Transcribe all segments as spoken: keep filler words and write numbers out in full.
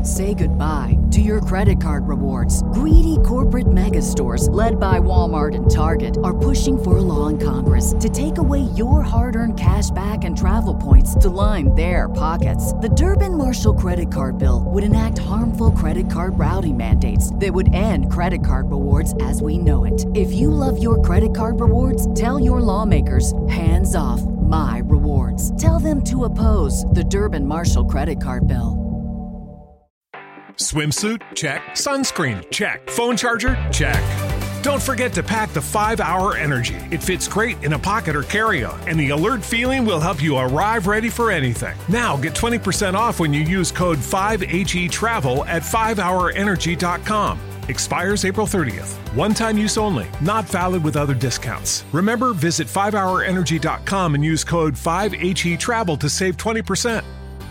Say goodbye to your credit card rewards. Greedy corporate mega stores, led by Walmart and Target, are pushing for a law in Congress to take away your hard-earned cash back and travel points to line their pockets. The Durbin-Marshall credit card bill would enact harmful credit card routing mandates that would end credit card rewards as we know it. If you love your credit card rewards, tell your lawmakers, hands off my rewards. Tell them to oppose the Durbin-Marshall credit card bill. Swimsuit? Check. Sunscreen? Check. Phone charger? Check. Don't forget to pack the five hour Energy. It fits great in a pocket or carry-on, and the alert feeling will help you arrive ready for anything. Now get twenty percent off when you use code five H E travel at five hour energy dot com. Expires April thirtieth. One-time use only. Not valid with other discounts. Remember, visit five hour energy dot com and use code five H E travel to save twenty percent.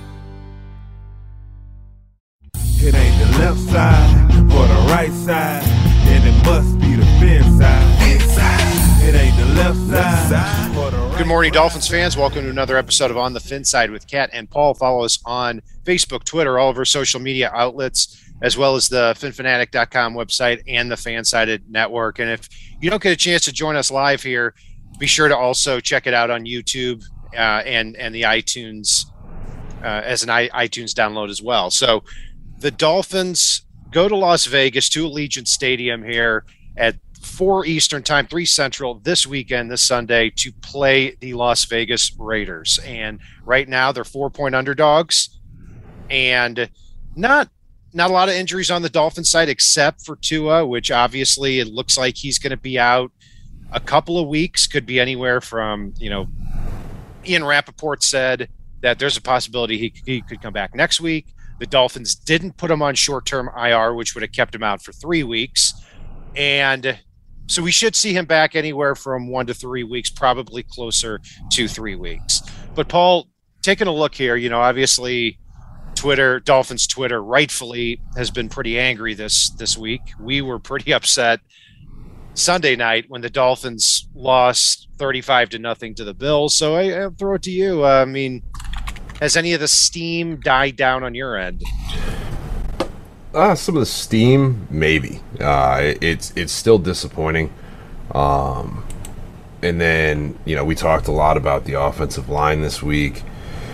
It ain't the left side or the right side, and it must be the fin side. Inside. It ain't the left side or the right. Good morning, Dolphins fans. Welcome to another episode of On the Fin Side with Kat and Paul. Follow us on Facebook, Twitter, all of our social media outlets, as well as the fin fanatic dot com website and the Fansided Network. And if you don't get a chance to join us live here, be sure to also check it out on YouTube uh, and and the iTunes uh, as an I- iTunes download as well. So the Dolphins go to Las Vegas, to Allegiant Stadium here at four Eastern time, three Central this weekend, this Sunday, to play the Las Vegas Raiders. And right now they're four-point underdogs, and not not a lot of injuries on the Dolphins side except for Tua, which obviously it looks like he's going to be out a couple of weeks, could be anywhere from, you know, Ian Rappaport said that there's a possibility he, he could come back next week. The Dolphins didn't put him on short-term I R, which would have kept him out for three weeks. And so we should see him back anywhere from one to three weeks, probably closer to three weeks. But, Paul, taking a look here, you know, obviously Twitter, Dolphins Twitter, rightfully has been pretty angry this this week. We were pretty upset Sunday night when the Dolphins lost thirty-five to nothing to the Bills. So I, I'll throw it to you. Uh, I mean, has any of the steam died down on your end? Uh, some of the steam, maybe. Uh, it's it's still disappointing. Um, and then, you know, we talked a lot about the offensive line this week.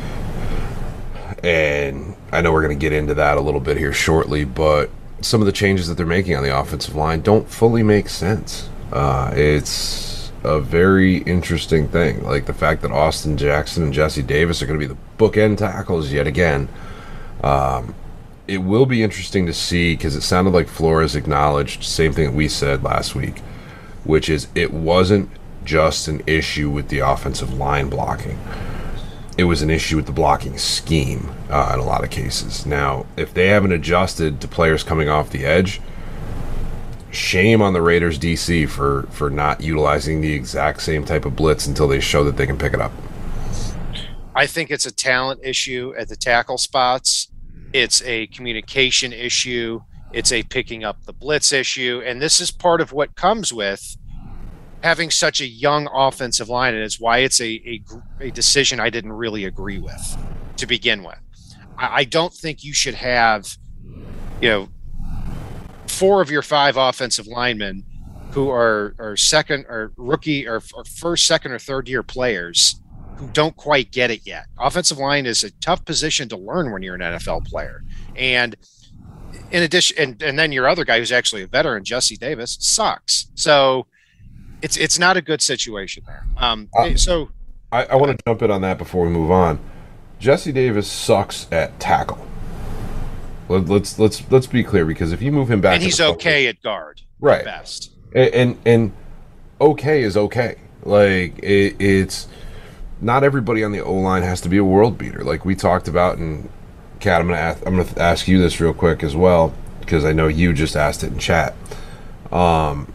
And I know we're going to get into that a little bit here shortly, but some of the changes that they're making on the offensive line don't fully make sense. Uh, it's a very interesting thing. Like the fact that Austin Jackson and Jesse Davis are going to be the bookend tackles yet again. Um, it will be interesting to see, because it sounded like Flores acknowledged, same thing that we said last week, which is it wasn't just an issue with the offensive line blocking. It was an issue with the blocking scheme uh, in a lot of cases. Now, if they haven't adjusted to players coming off the edge, shame on the Raiders D C for, for not utilizing the exact same type of blitz until they show that they can pick it up. I think it's a talent issue at the tackle spots. It's a communication issue. It's a picking up the blitz issue. And this is part of what comes with having such a young offensive line, and it's why it's a, a, a decision I didn't really agree with to begin with. I, I don't think you should have, you know, four of your five offensive linemen who are, are second or rookie or, or first, second, or third year players who don't quite get it yet. Offensive line is a tough position to learn when you're an N F L player. And in addition, and, and then your other guy who's actually a veteran, Jesse Davis, sucks. So it's it's not a good situation there. Um, uh, so I, I want to jump in on that before we move on. Jesse Davis sucks at tackle. Let, let's let's let's be clear, because if you move him back, and he's okay at guard, right? At best, and, and and okay is okay. Like it, it's not everybody on the O line has to be a world beater, like we talked about. And Kat, I'm gonna ask, I'm gonna ask you this real quick as well, because I know you just asked it in chat. Um.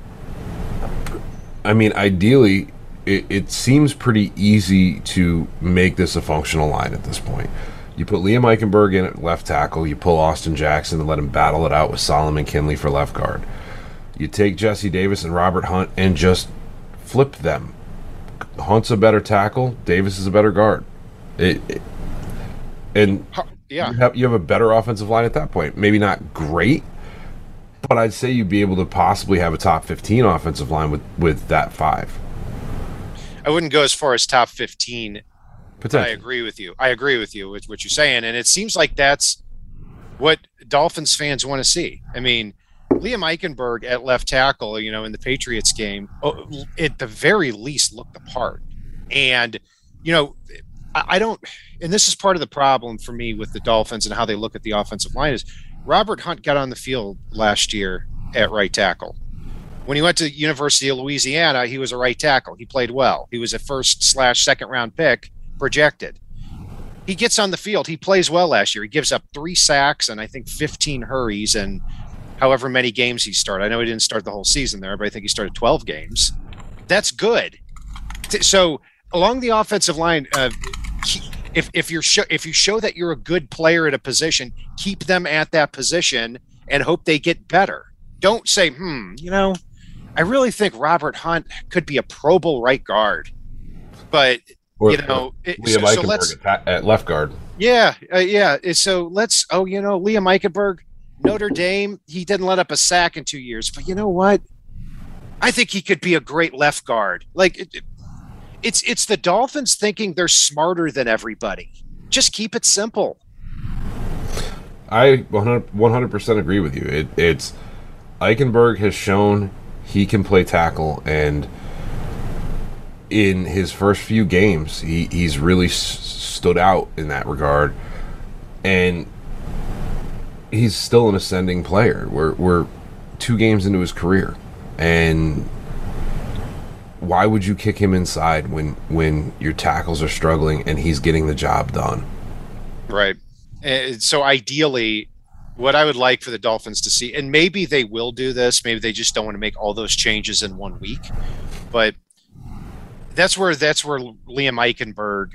I mean, ideally, it, it seems pretty easy to make this a functional line at this point. You put Liam Eichenberg in at left tackle. You pull Austin Jackson and let him battle it out with Solomon Kinley for left guard. You take Jesse Davis and Robert Hunt and just flip them. Hunt's a better tackle. Davis is a better guard. It, it and Yeah. You have, you have a better offensive line at that point. Maybe not great, but I'd say you'd be able to possibly have a top fifteen offensive line with, with that five. I wouldn't go as far as top fifteen. I Potentially. agree with you. I agree with you with what you're saying. And it seems like that's what Dolphins fans want to see. I mean, Liam Eichenberg at left tackle, you know, in the Patriots game, at the very least looked the part. And, you know, I, I don't, and this is part of the problem for me with the Dolphins and how they look at the offensive line is Robert Hunt got on the field last year at right tackle. When he went to University of Louisiana, he was a right tackle. He played well. He was a first slash second round pick projected. He gets on the field. He plays well last year. He gives up three sacks and I think fifteen hurries and however many games he started. I know he didn't start the whole season there, but I think he started twelve games. That's good. So along the offensive line, uh, if if you're sh- if you show that you're a good player at a position, keep them at that position and hope they get better. Don't say, hmm, you know, I really think Robert Hunt could be a Pro Bowl right guard, but Or, you know, it, Liam so, so Eichenberg let's, at, at left guard. yeah, uh, yeah. So let's, oh, you know, Liam Eichenberg, Notre Dame, he didn't let up a sack in two years, but you know what? I think he could be a great left guard. Like it, it, it's, it's the Dolphins thinking they're smarter than everybody. Just keep it simple. I one hundred percent agree with you. It, it's Eichenberg has shown he can play tackle, and in his first few games, he, he's really s- stood out in that regard, and he's still an ascending player. We're we're two games into his career, and why would you kick him inside when when your tackles are struggling and he's getting the job done? Right. And so ideally, what I would like for the Dolphins to see, and maybe they will do this, maybe they just don't want to make all those changes in one week, but that's where that's where Liam Eichenberg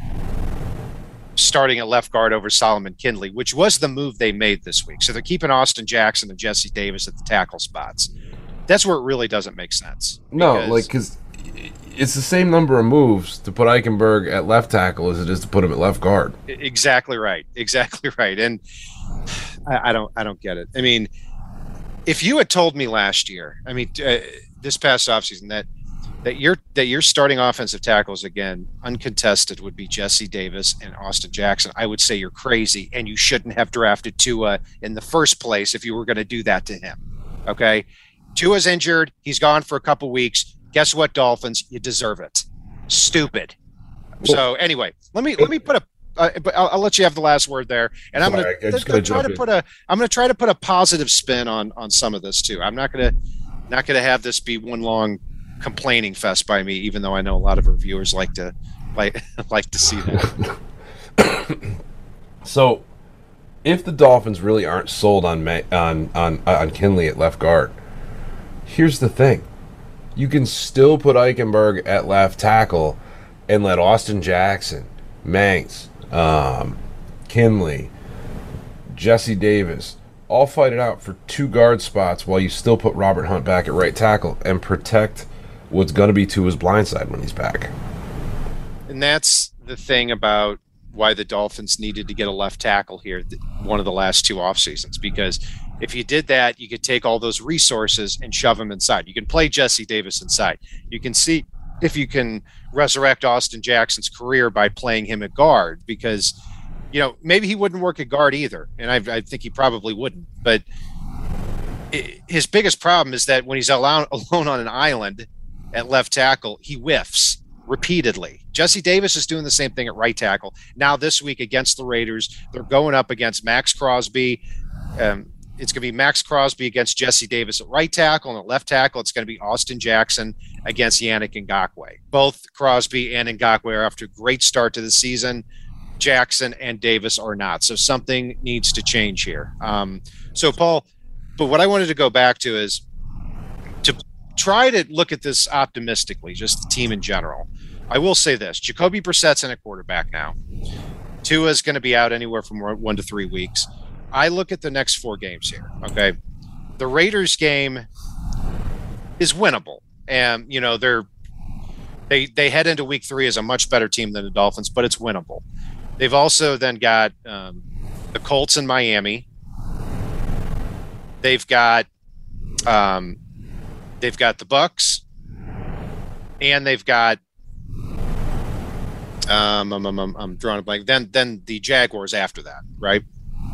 starting at left guard over Solomon Kindley, which was the move they made this week. So they're keeping Austin Jackson and Jesse Davis at the tackle spots. That's where it really doesn't make sense. No, because, like because it's the same number of moves to put Eichenberg at left tackle as it is to put him at left guard. Exactly right. Exactly right. And I, I don't I don't get it. I mean, if you had told me last year, I mean, uh, this past offseason that that your that your starting offensive tackles again uncontested would be Jesse Davis and Austin Jackson, I would say you're crazy and you shouldn't have drafted Tua in the first place if you were going to do that to him. Okay, Tua's injured. He's gone for a couple weeks. Guess what, Dolphins? You deserve it. Stupid. So anyway, let me let me put a. Uh, but I'll, I'll let you have the last word there, and I'm Sorry, going I just gotta to try jump to in. put a. I'm going to try to put a positive spin on on some of this too. I'm not going to not going to have this be one long complaining fest by me, even though I know a lot of our viewers like to like like to see that. So, if the Dolphins really aren't sold on Ma- on on on Kindley at left guard, here's the thing: you can still put Eichenberg at left tackle and let Austin Jackson, Manx, um, Kindley, Jesse Davis all fight it out for two guard spots while you still put Robert Hunt back at right tackle and protect what's going to be to his blind side when he's back. And that's the thing about why the Dolphins needed to get a left tackle here one of the last two off seasons, because if you did that, you could take all those resources and shove them inside. You can play Jesse Davis inside. You can see if you can resurrect Austin Jackson's career by playing him at guard, because, you know, maybe he wouldn't work at guard either. And I, I think he probably wouldn't. But it, his biggest problem is that when he's alone, alone on an island at left tackle, he whiffs repeatedly. Jesse Davis is doing the same thing at right tackle. Now this week against the Raiders, they're going up against Max Crosby. Um, it's going to be Max Crosby against Jesse Davis at right tackle, and at left tackle, it's going to be Austin Jackson against Yannick Ngakoue. Both Crosby and Ngakoue are off to a great start to the season. Jackson and Davis are not. So something needs to change here. Um, so, Paul, but what I wanted to go back to is to try to look at this optimistically, just the team in general. I will say this: Jacoby Brissett's in a quarterback now. Tua is going to be out anywhere from one to three weeks. I look at the next four games here. Okay, the Raiders game is winnable, and you know they're they they head into week three as a much better team than the Dolphins, but it's winnable. They've also then got um, the Colts in Miami. They've got um, they've got the Bucks, and they've got um, I'm, I'm, I'm drawing a blank. Then then the Jaguars after that, right?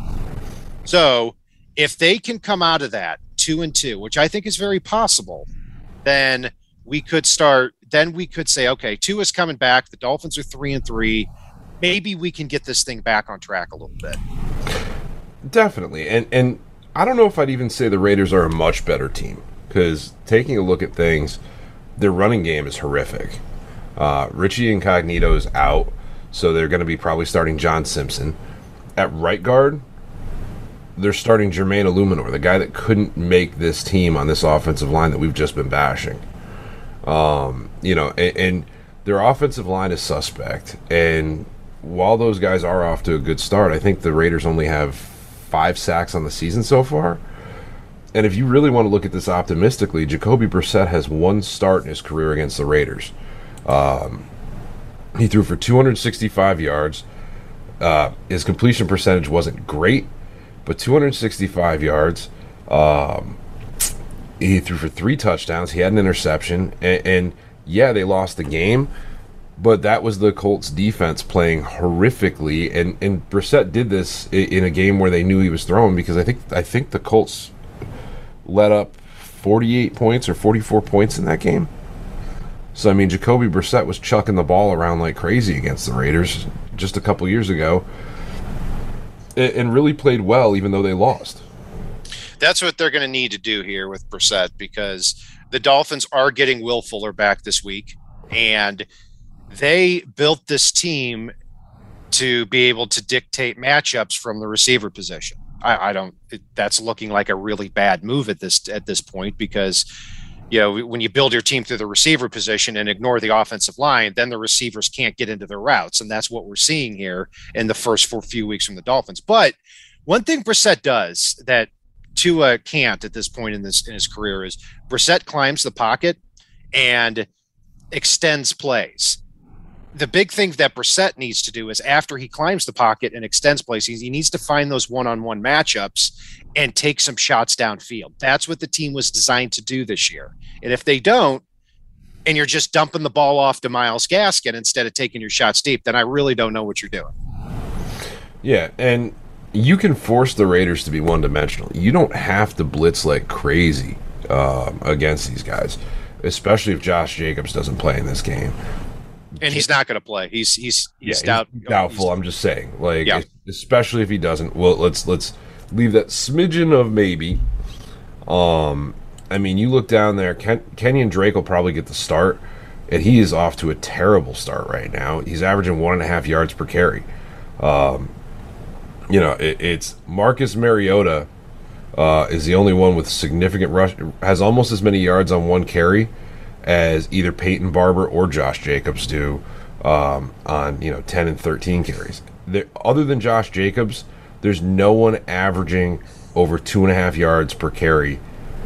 So if they can come out of that two and two, which I think is very possible, then we could start. Then we could say, okay, two is coming back. The Dolphins are three and three. Maybe we can get this thing back on track a little bit. Definitely, and and I don't know if I'd even say the Raiders are a much better team, because taking a look at things, their running game is horrific. Uh, Richie Incognito is out, so they're going to be probably starting John Simpson. At right guard, they're starting Jermaine Illuminor, the guy that couldn't make this team on this offensive line that we've just been bashing. Um, you know, and, and their offensive line is suspect. And while those guys are off to a good start, I think the Raiders only have five sacks on the season so far. And if you really want to look at this optimistically, Jacoby Brissett has one start in his career against the Raiders. Um, he threw for two hundred sixty-five yards. Uh, his completion percentage wasn't great, but two hundred sixty-five yards. Um, he threw for three touchdowns. He had an interception. And, and yeah, they lost the game, but that was the Colts defense playing horrifically. And, and Brissett did this in a game where they knew he was throwing, because I think I think the Colts let up forty-eight points or forty-four points in that game. So, I mean, Jacoby Brissett was chucking the ball around like crazy against the Raiders just a couple years ago, and really played well even though they lost. That's what they're going to need to do here with Brissett, because the Dolphins are getting Will Fuller back this week, and they built this team to be able to dictate matchups from the receiver position. I, I don't. It, that's looking like a really bad move at this at this point, because you know, when you build your team through the receiver position and ignore the offensive line, then the receivers can't get into their routes. And that's what we're seeing here in the first four few weeks from the Dolphins. But one thing Brissett does that Tua can't at this point in this in his career is Brissett climbs the pocket and extends plays. The big thing that Brissett needs to do is, after he climbs the pocket and extends plays, he needs to find those one-on-one matchups and take some shots downfield. That's what the team was designed to do this year. And if they don't, and you're just dumping the ball off to Myles Gaskin instead of taking your shots deep, then I really don't know what you're doing. Yeah, and you can force the Raiders to be one-dimensional. You don't have to blitz like crazy um, against these guys, especially if Josh Jacobs doesn't play in this game. And he's not going to play. He's he's he's, yeah, doubt, he's doubtful. He's, I'm just saying, like, yeah. especially if he doesn't. Well, let's let's leave that smidgen of maybe. Um, I mean, you look down there. Ken, Kenyon Drake will probably get the start, and he is off to a terrible start right now. He's averaging one and a half yards per carry. Um, you know, it, it's Marcus Mariota uh, is the only one with significant rush. Has almost as many yards on one carry as either Peyton Barber or Josh Jacobs do um, on, you know, ten and thirteen carries. There, other than Josh Jacobs, there's no one averaging over two and a half yards per carry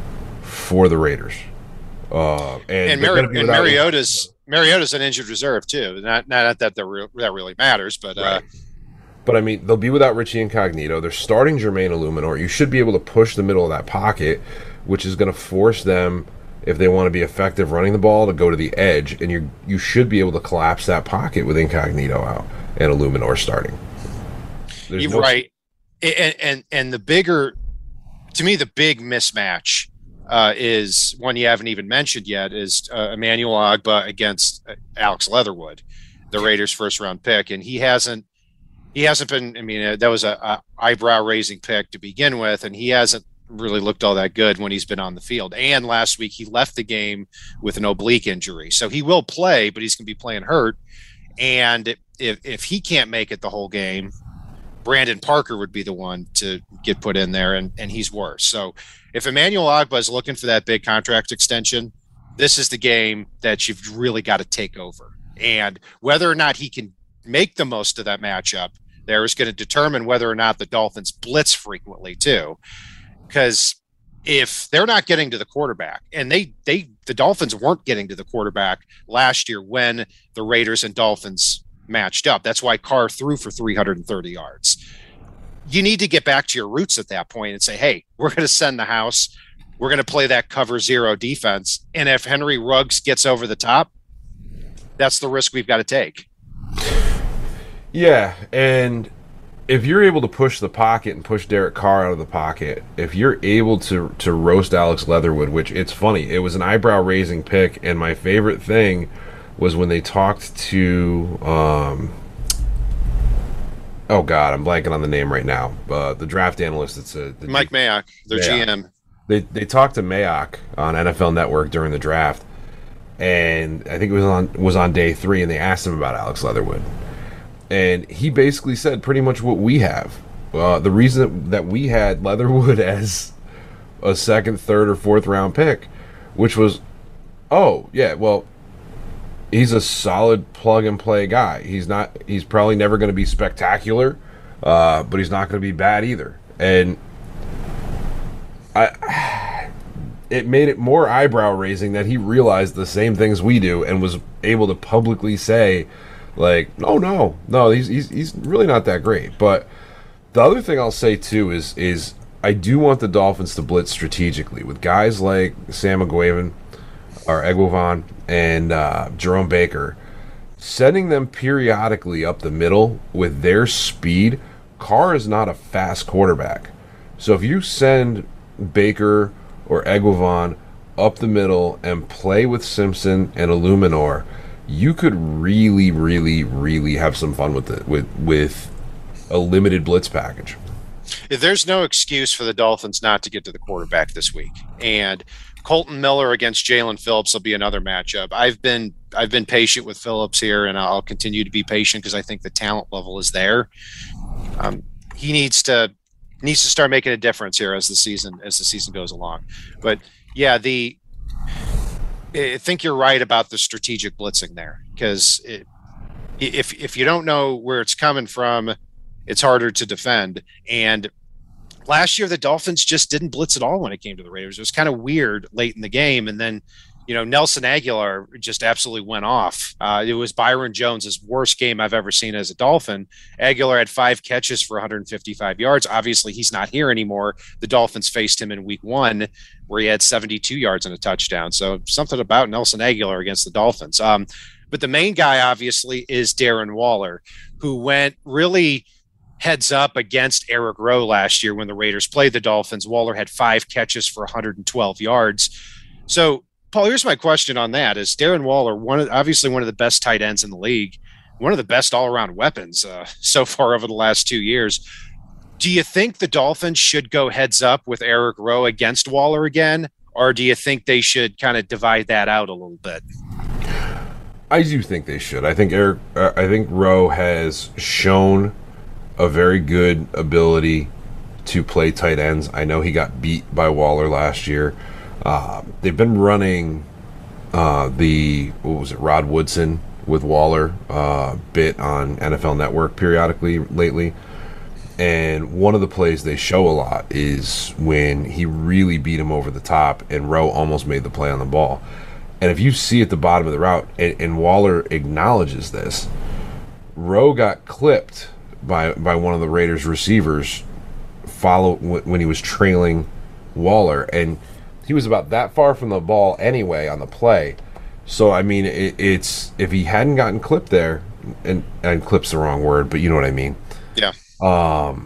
for the Raiders. Uh, and and, Mari- and Mariota's Mariota's an injured reserve too. Not not that that, re- that really matters, but uh, right. But I mean, they'll be without Richie Incognito. They're starting Jermaine Illuminor. You should be able to push the middle of that pocket, which is going to force them, if they want to be effective running the ball, to go to the edge, and you you should be able to collapse that pocket with Incognito out and Illuminor starting. There's You're no right, and, and and the bigger, to me, the big mismatch uh, is one you haven't even mentioned yet, is uh, Emmanuel Ogbah against uh, Alex Leatherwood, the Raiders' first round pick, and he hasn't he hasn't been. I mean, uh, that was a, a eyebrow raising pick to begin with, and he hasn't really looked all that good when he's been on the field. And last week he left the game with an oblique injury. So he will play, but he's going to be playing hurt. And if, if he can't make it the whole game, Brandon Parker would be the one to get put in there, and, and he's worse. So if Emmanuel Ogbah is looking for that big contract extension, this is the game that you've really got to take over. And whether or not he can make the most of that matchup there is going to determine whether or not the Dolphins blitz frequently too. Because if they're not getting to the quarterback, and they, they, the Dolphins weren't getting to the quarterback last year when the Raiders and Dolphins matched up. That's why Carr threw for three hundred thirty yards. you need to get back to your roots at that point and say, hey, we're going to send the house. We're going to play that cover zero defense. And if Henry Ruggs gets over the top, that's the risk we've got to take. Yeah, and if you're able to push the pocket and push Derek Carr out of the pocket, if you're able to to roast Alex Leatherwood, which it's funny, it was an eyebrow-raising pick, and my favorite thing was when they talked to, um, oh God, I'm blanking on the name right now, uh, the draft analyst. It's a, the Mike G- Mayock, their Mayock. G M. They they talked to Mayock on N F L Network during the draft, and I think it was on was on day three, and they asked him about Alex Leatherwood. And he basically said pretty much what we have. Uh, the reason that we had Leatherwood as a second, third, or fourth round pick, which was, oh, yeah, well, he's a solid plug-and-play guy. He's not. He's probably never going to be spectacular, uh, but he's not going to be bad either. And I, it made it more eyebrow-raising that he realized the same things we do and was able to publicly say, like, oh no, no, he's he's he's really not that great. But the other thing I'll say too is is I do want the Dolphins to blitz strategically with guys like Sam Eguavoen or Eguavoen and uh, Jerome Baker, sending them periodically up the middle with their speed. Carr is not a fast quarterback, so if you send Baker or Eguavoen up the middle and play with Simpson and Illuminor, you could really, really, really have some fun with it with with a limited blitz package. There's no excuse for the Dolphins not to get to the quarterback this week. And Colton Miller against Jalen Phillips will be another matchup. I've been I've been patient with Phillips here, and I'll continue to be patient because I think the talent level is there. Um, he needs to needs to start making a difference here as the season as the season goes along. But yeah, the. I think you're right about the strategic blitzing there, because if if you don't know where it's coming from, it's harder to defend. And last year, the Dolphins just didn't blitz at all when it came to the Raiders. It was kind of weird late in the game. And then, you know, Nelson Aguilar just absolutely went off. Uh, it was Byron Jones's worst game I've ever seen as a Dolphin. Aguilar had five catches for one hundred fifty-five yards. Obviously, he's not here anymore. The Dolphins faced him in week one, where he had seventy-two yards and a touchdown. So something about Nelson Aguilar against the Dolphins. Um, but the main guy, obviously, is Darren Waller, who went really heads up against Eric Rowe last year when the Raiders played the Dolphins. Waller had five catches for one hundred twelve yards. So, Paul, here's my question on that: is Darren Waller one of, obviously one of the best tight ends in the league, one of the best all-around weapons uh, so far over the last two years? Do you think the Dolphins should go heads up with Eric Rowe against Waller again, or do you think they should kind of divide that out a little bit? I do think they should. I think Eric. Uh, I think Rowe has shown a very good ability to play tight ends. I know he got beat by Waller last year. Uh, they've been running uh, the, what was it, Rod Woodson with Waller uh, bit on N F L Network periodically lately. And one of the plays they show a lot is when he really beat him over the top and Rowe almost made the play on the ball. And if you see at the bottom of the route, and, and Waller acknowledges this, Rowe got clipped by by one of the Raiders receivers follow when he was trailing Waller, and he was about that far from the ball anyway on the play. So I mean, it, it's if he hadn't gotten clipped there, and and clip's the wrong word, but you know what I mean. Yeah. Um.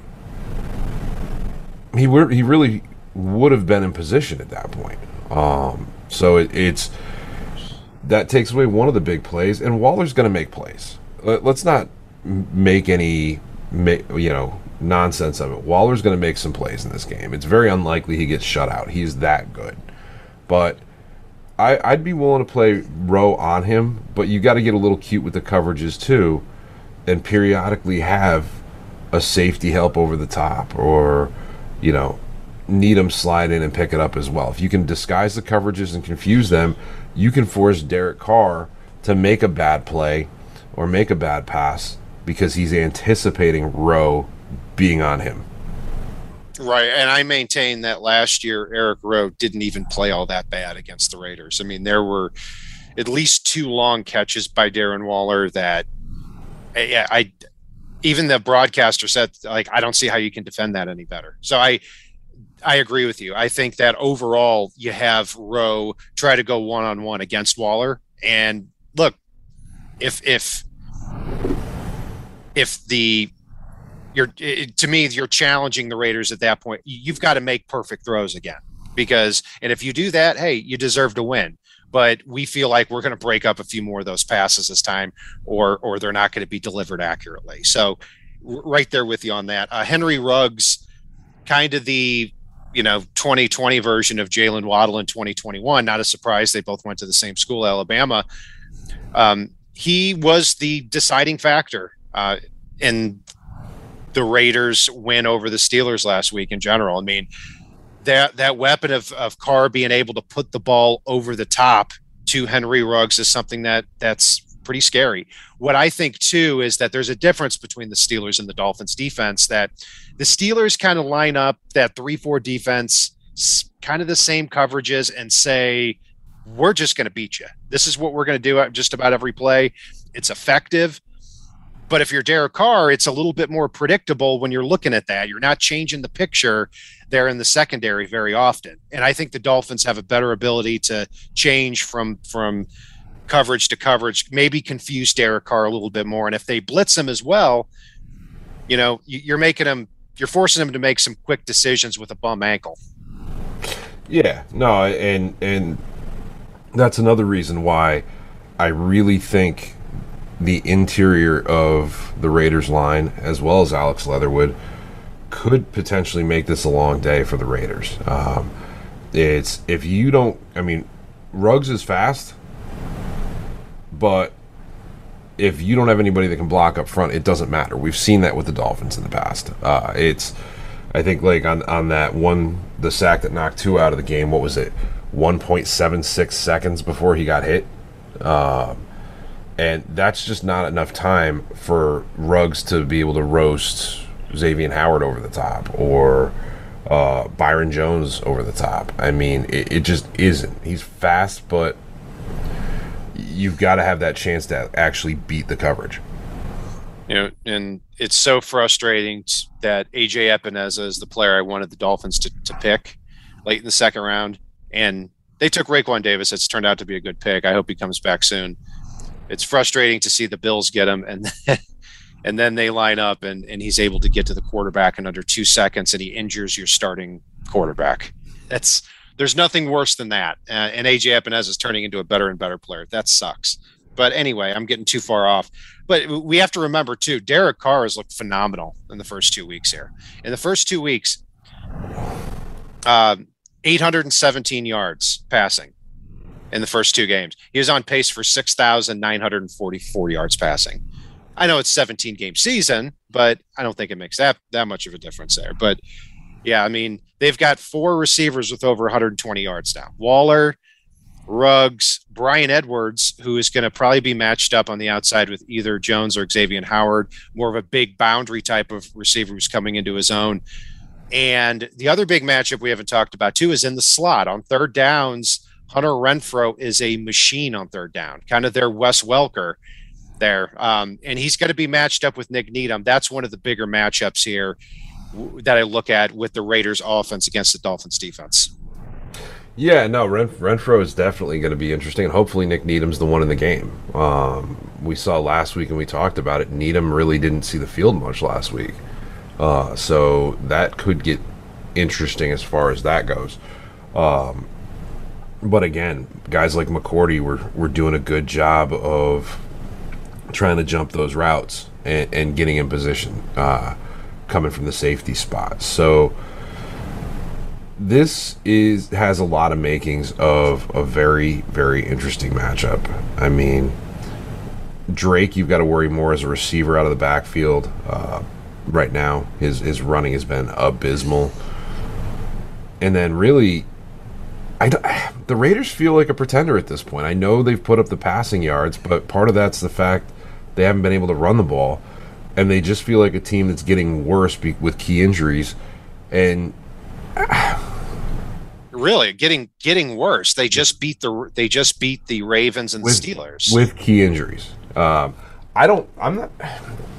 He would he really would have been in position at that point. Um. So it, it's that takes away one of the big plays, and Waller's going to make plays. Let, let's not make any you know nonsense of it. Waller's going to make some plays in this game. It's very unlikely he gets shut out. He's that good. But I, I'd be willing to play Rowe on him, but you got to get a little cute with the coverages too, and periodically have a safety help over the top, or you know, need him slide in and pick it up as well. If you can disguise the coverages and confuse them, you can force Derek Carr to make a bad play or make a bad pass because he's anticipating Rowe being on him. Right, and I maintain that last year Eric Rowe didn't even play all that bad against the Raiders. I mean, there were at least two long catches by Darren Waller that I, I even the broadcaster said, like, I don't see how you can defend that any better. So I, I agree with you. I think that overall you have Rowe try to go one-on-one against Waller. And look, if, if, if the, you're, it, to me, you're challenging the Raiders at that point. You've got to make perfect throws again, because, and if you do that, hey, you deserve to win. But we feel like we're going to break up a few more of those passes this time, or or they're not going to be delivered accurately. So right there with you on that. Uh, Henry Ruggs, kind of the, you know, twenty twenty version of Jalen Waddle in twenty twenty-one. Not a surprise. They both went to the same school, Alabama. Um, he was the deciding factor uh, in the Raiders' win over the Steelers last week in general. I mean, that that weapon of, of Carr being able to put the ball over the top to Henry Ruggs is something that that's pretty scary. What I think too is that there's a difference between the Steelers and the Dolphins defense, that the Steelers kind of line up that three four defense, kind of the same coverages, and say, we're just going to beat you. This is what we're going to do at just about every play. It's effective. But if you're Derek Carr, it's a little bit more predictable when you're looking at that. You're not changing the picture there in the secondary very often. And I think the Dolphins have a better ability to change from from coverage to coverage, maybe confuse Derek Carr a little bit more. And if they blitz him as well, you know, you're making him, you're forcing him to make some quick decisions with a bum ankle. Yeah, no, and and that's another reason why I really think the interior of the Raiders line, as well as Alex Leatherwood, could potentially make this a long day for the Raiders. Um, it's if you don't, I mean, Ruggs is fast, but if you don't have anybody that can block up front, it doesn't matter. We've seen that with the Dolphins in the past. Uh, it's, I think, like on on that one, the sack that knocked two out of the game. What was it? one point seven six seconds before he got hit. Um, And that's just not enough time for Ruggs to be able to roast Xavier Howard over the top, or uh, Byron Jones over the top. I mean, it, it just isn't. He's fast, but you've got to have that chance to actually beat the coverage. You know, and it's so frustrating t- that A J Epineza is the player I wanted the Dolphins to, to pick late in the second round. And they took Raekwon Davis. It's turned out to be a good pick. I hope he comes back soon. It's frustrating to see the Bills get him, and then, and then they line up, and, and he's able to get to the quarterback in under two seconds, and he injures your starting quarterback. That's there's nothing worse than that. Uh, and A J Epineza is turning into a better and better player. That sucks. But anyway, I'm getting too far off. But we have to remember too, Derek Carr has looked phenomenal in the first two weeks here. In the first two weeks, uh, eight hundred seventeen yards passing. In the first two games, he was on pace for six thousand nine hundred forty-four yards passing. I know it's seventeen game season, but I don't think it makes that, that much of a difference there. But yeah, I mean, they've got four receivers with over one hundred twenty yards now. Waller, Ruggs, Brian Edwards, who is going to probably be matched up on the outside with either Jones or Xavier Howard, more of a big boundary type of receiver who's coming into his own. And the other big matchup we haven't talked about too is in the slot on third downs. Hunter Renfrow is a machine on third down, kind of their Wes Welker there. Um, and he's going to be matched up with Nick Needham. That's one of the bigger matchups here w- that I look at with the Raiders offense against the Dolphins defense. Yeah, no, Ren- Renfrow is definitely going to be interesting, and hopefully Nick Needham's the one in the game. Um, we saw last week and we talked about it. Needham really didn't see the field much last week. Uh, so that could get interesting as far as that goes. Um, But again, guys like McCourty were, were doing a good job of trying to jump those routes and, and getting in position, uh, coming from the safety spot. So this is has a lot of makings of a very, very interesting matchup. I mean, Drake, you've got to worry more as a receiver out of the backfield. Uh, right now, his, his running has been abysmal. And then really, I don't, the Raiders feel like a pretender at this point. I know they've put up the passing yards, but part of that's the fact they haven't been able to run the ball, and they just feel like a team that's getting worse be, with key injuries. And really getting getting worse. They just beat the they just beat the Ravens and with, the Steelers with key injuries. Um, I don't. I'm not.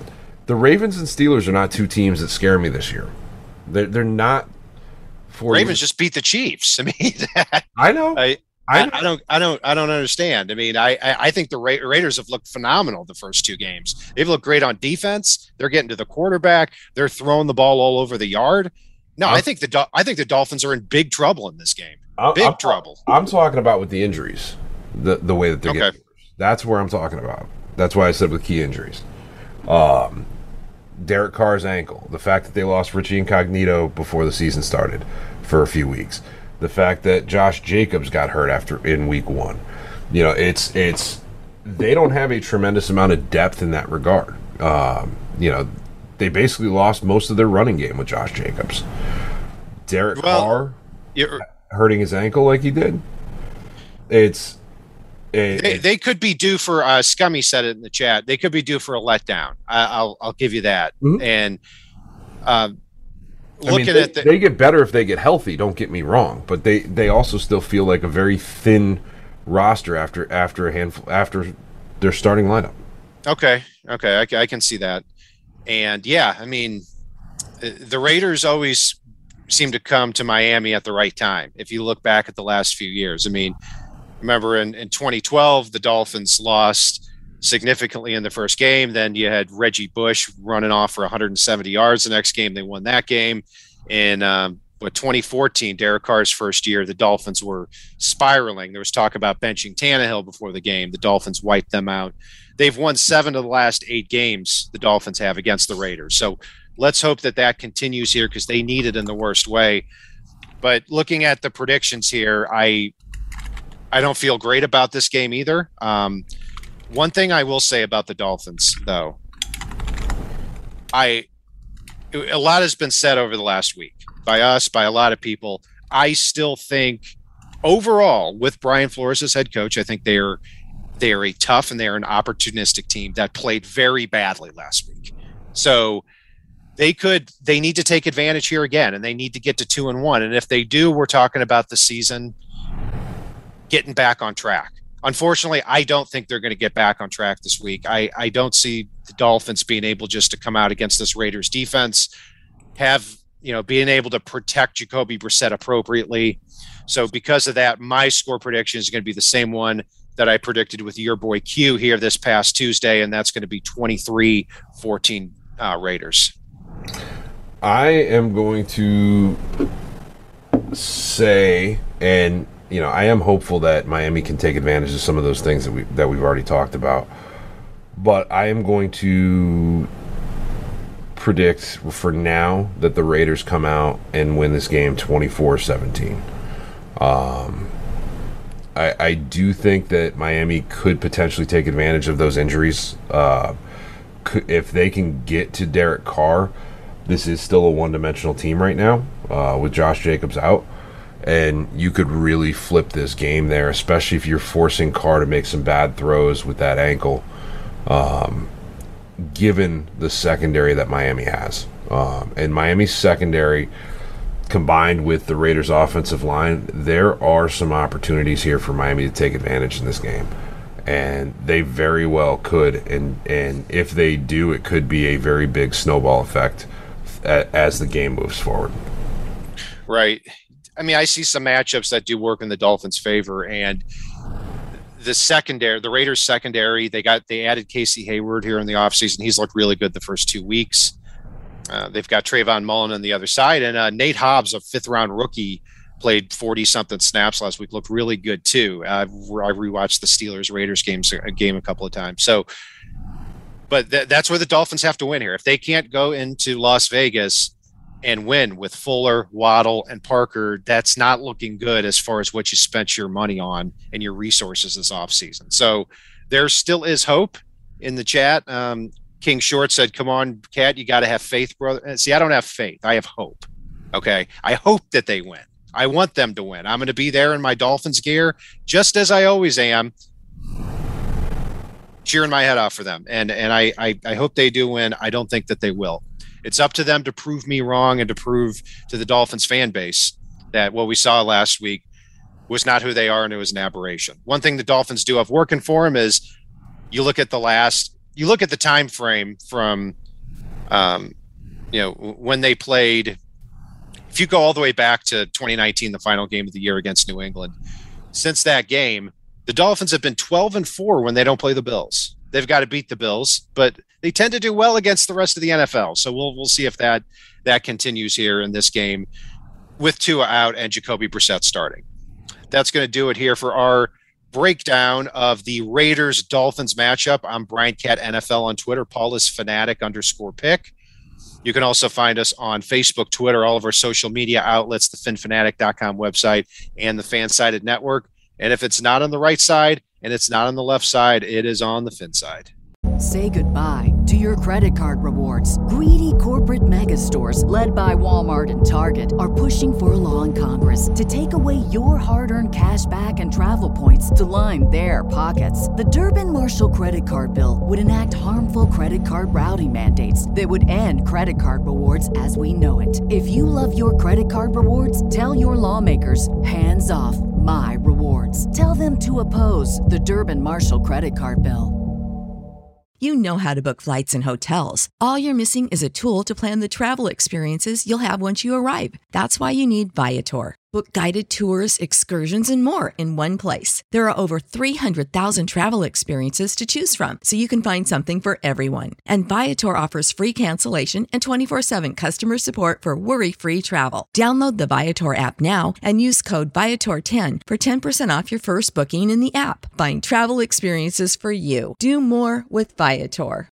the Ravens and Steelers are not two teams that scare me this year. They're they're not. For Ravens just beat the Chiefs. I mean, I know. I, I, I, I don't, I don't, I don't understand. I mean, I, I, I think the Ra- Raiders have looked phenomenal the first two games. They've looked great on defense. They're getting to the quarterback. They're throwing the ball all over the yard. No, I'm, I think the, I think the Dolphins are in big trouble in this game. I'm, big I'm, trouble. I'm talking about with the injuries, the the way that they're okay. getting. That's where I'm talking about. That's why I said with key injuries. Um, Derek Carr's ankle, the fact that they lost Richie Incognito before the season started for a few weeks, the fact that Josh Jacobs got hurt after in week one. You know, it's it's they don't have a tremendous amount of depth in that regard. Um, you know, they basically lost most of their running game with Josh Jacobs. Derek well, Carr you're, hurting his ankle like he did. It's It, they, they could be due for uh, Scummy said it in the chat. They could be due for a letdown. I, I'll I'll give you that. Mm-hmm. And uh, looking I mean, they, at the, they get better if they get healthy. Don't get me wrong, but they, they also still feel like a very thin roster after after a handful after their starting lineup. Okay, okay, I, I can see that. And yeah, I mean, the Raiders always seem to come to Miami at the right time. If you look back at the last few years, I mean. Remember in, in twenty twelve, the Dolphins lost significantly in the first game. Then you had Reggie Bush running off for one hundred seventy yards. The next game, they won that game. In um, but twenty fourteen, Derek Carr's first year, the Dolphins were spiraling. There was talk about benching Tannehill before the game. The Dolphins wiped them out. They've won seven of the last eight games the Dolphins have against the Raiders. So let's hope that that continues here because they need it in the worst way. But looking at the predictions here, I – I don't feel great about this game either. Um, one thing I will say about the Dolphins, though, I a lot has been said over the last week by us, by a lot of people. I still think overall, with Brian Flores as head coach, I think they are they are a tough and they are an opportunistic team that played very badly last week. So they could they need to take advantage here again, and they need to get to two and one. And if they do, we're talking about the season getting back on track. Unfortunately, I don't think they're going to get back on track this week. I, I don't see the Dolphins being able just to come out against this Raiders defense, have, you know, being able to protect Jacoby Brissett appropriately. So because of that, my score prediction is going to be the same one that I predicted with your boy Q here this past Tuesday, and that's going to be twenty-three fourteen uh, Raiders. I am going to say, and you know, I am hopeful that Miami can take advantage of some of those things that we that we've already talked about. But I am going to predict for now that the Raiders come out and win this game twenty-four seventeen. Um, I, I do think that Miami could potentially take advantage of those injuries. Uh, could, if they can get to Derek Carr, this is still a one-dimensional team right now uh, with Josh Jacobs out. And you could really flip this game there, especially if you're forcing Carr to make some bad throws with that ankle, um, given the secondary that Miami has. Um, and Miami's secondary, combined with the Raiders' offensive line, there are some opportunities here for Miami to take advantage in this game. And they very well could. And, and if they do, it could be a very big snowball effect as the game moves forward. Right. I mean, I see some matchups that do work in the Dolphins' favor, and the secondary, the Raiders' secondary, they got they added Casey Hayward here in the offseason. He's looked really good the first two weeks. Uh, they've got Trayvon Mullen on the other side, and uh, Nate Hobbs, a fifth-round rookie, played forty-something snaps last week, looked really good too. Uh, I rewatched the Steelers-Raiders games a game a couple of times. So, but th- that's where the Dolphins have to win here. If they can't go into Las Vegas and win with Fuller, Waddle, and Parker, that's not looking good as far as what you spent your money on and your resources this offseason. So there still is hope in the chat. Um, King Short said, come on, Cat, you got to have faith, brother. See, I don't have faith. I have hope. Okay. I hope that they win. I want them to win. I'm going to be there in my Dolphins gear, just as I always am, cheering my head off for them. And, and I, I, I hope they do win. I don't think that they will. It's up to them to prove me wrong and to prove to the Dolphins fan base that what we saw last week was not who they are and it was an aberration. One thing the Dolphins do have working for them is you look at the last, you look at the time frame from Um, you know, when they played, if you go all the way back to twenty nineteen, the final game of the year against New England, since that game, the Dolphins have been twelve and four when they don't play the Bills. They've got to beat the Bills, but they tend to do well against the rest of the N F L. So we'll we'll see if that that continues here in this game with Tua out and Jacoby Brissett starting. That's going to do it here for our breakdown of the Raiders Dolphins matchup. I'm Brian Cat N F L on Twitter. Paul is Fanatic underscore pick. You can also find us on Facebook, Twitter, all of our social media outlets, the fin fanatic dot com website, and the Fansided Network. And if it's not on the right side and it's not on the left side, it is on the fin side. Say goodbye to your credit card rewards. Greedy corporate mega stores, led by Walmart and Target, are pushing for a law in Congress to take away your hard-earned cash back and travel points to line their pockets. The Durbin-Marshall credit card bill would enact harmful credit card routing mandates that would end credit card rewards as we know it. If you love your credit card rewards, tell your lawmakers, hands off my rewards. Tell them to oppose the Durbin-Marshall credit card bill. You know how to book flights and hotels. All you're missing is a tool to plan the travel experiences you'll have once you arrive. That's why you need Viator. Book guided tours, excursions, and more in one place. There are over three hundred thousand travel experiences to choose from, so you can find something for everyone. And Viator offers free cancellation and twenty-four seven customer support for worry-free travel. Download the Viator app now and use code Viator ten for ten percent off your first booking in the app. Find travel experiences for you. Do more with Viator.